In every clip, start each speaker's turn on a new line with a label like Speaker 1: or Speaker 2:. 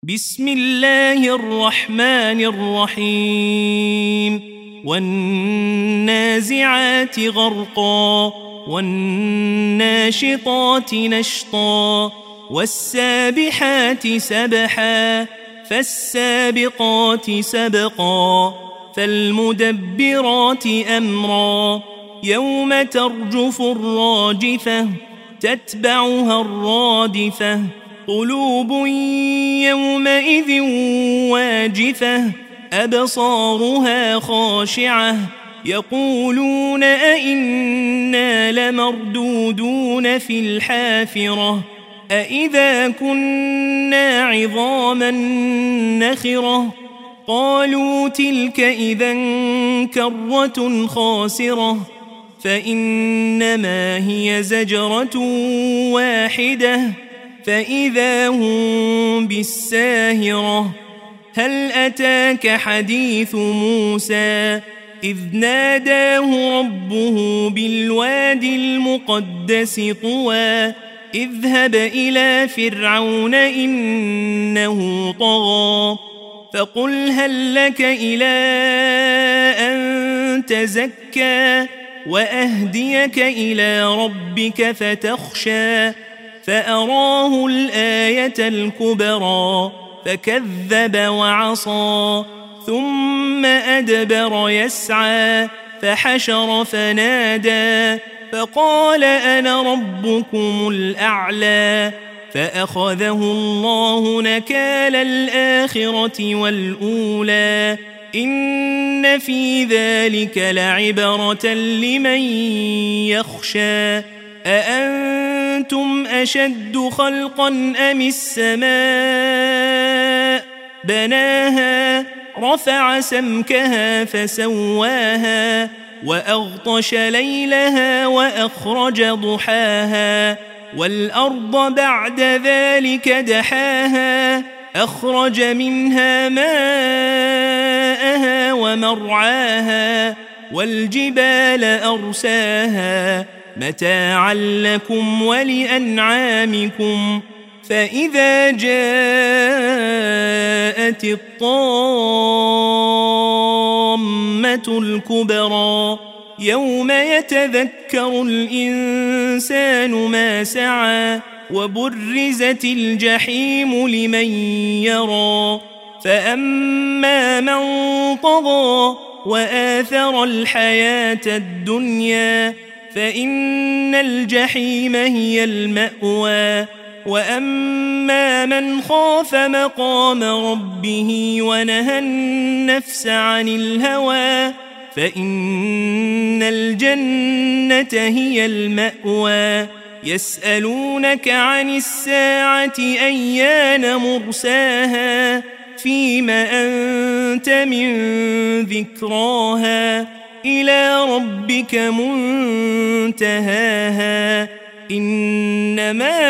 Speaker 1: بسم الله الرحمن الرحيم والنازعات غرقا والناشطات نشطا والسابحات سبحا فالسابقات سبقا فالمدبرات أمرا يوم ترجف الراجفة تتبعها الرادفة قلوب يومئذ واجفة أبصارها خاشعة يقولون أئنا لمردودون في الحافرة أئذا كنا عظاما نخرة قالوا تلك إذا كرة خاسرة فإنما هي زجرة واحدة فإذا هم بالساهرة هل أتاك حديث موسى إذ ناداه ربه بالواد المقدس طوى اذهب إلى فرعون إنه طغى فقل هل لك إلى أن تزكى وأهديك إلى ربك فتخشى فأراه الآية الكبرى فكذب وعصى ثم أدبر يسعى فحشر فنادى فقال أنا ربكم الأعلى فأخذه الله نكال الآخرة والأولى إن في ذلك لعبرة لمن يخشى أأنتم أشد خلقا أم السماء بناها رفع سمكها فسواها وأغطش ليلها وأخرج ضحاها والأرض بعد ذلك دحاها أخرج منها ماءها ومرعاها والجبال أرساها متاعا لكم ولأنعامكم فإذا جاءت الطامة الكبرى يوم يتذكر الإنسان ما سعى وبرزت الجحيم لمن يرى فأما من طغى وآثر الحياة الدنيا فإن الجحيم هي المأوى وأما من خاف مقام ربه ونهى النفس عن الهوى فإن الجنة هي المأوى يسألونك عن الساعة أيان مرساها فيم أنت من ذكراها إلى ربك منتهاها إنما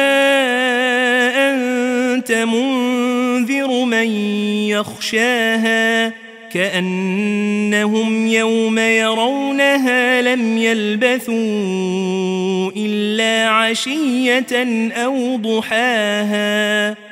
Speaker 1: أنت منذر من يخشاها كأنهم يوم يرونها لم يلبثوا إلا عشية أو ضحاها